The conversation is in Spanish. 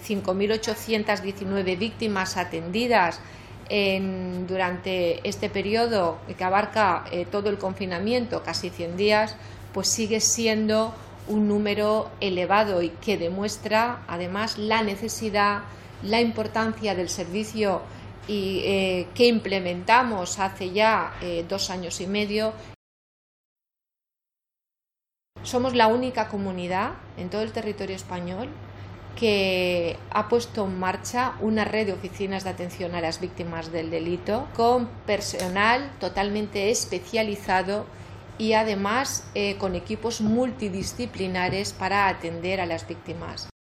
5.819 víctimas atendidas durante este periodo que abarca todo el confinamiento, casi 100 días, pues sigue siendo un número elevado y que demuestra además la necesidad, la importancia del servicio que implementamos hace ya 2 años y medio. Somos la única comunidad en todo el territorio español que ha puesto en marcha una red de oficinas de atención a las víctimas del delito con personal totalmente especializado y además con equipos multidisciplinares para atender a las víctimas.